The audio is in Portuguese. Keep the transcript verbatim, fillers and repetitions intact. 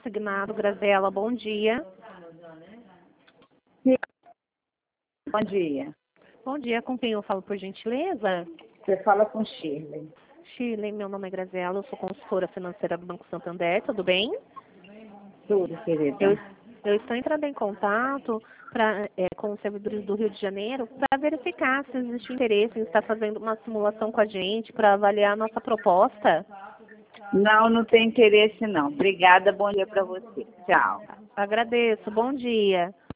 consignado. Graziela, bom dia. Bom dia. Bom dia, com quem eu falo, por gentileza? Você fala com Shirley. Shirley, meu nome é Graziela, eu sou consultora financeira do Banco Santander, tudo bem? Tudo, querida. Eu, eu estou entrando em contato pra, é, com os servidores do Rio de Janeiro para verificar se existe interesse em estar fazendo uma simulação com a gente para avaliar a nossa proposta. Não, não tem interesse não. Obrigada, bom dia para você. Tchau. Agradeço, bom dia.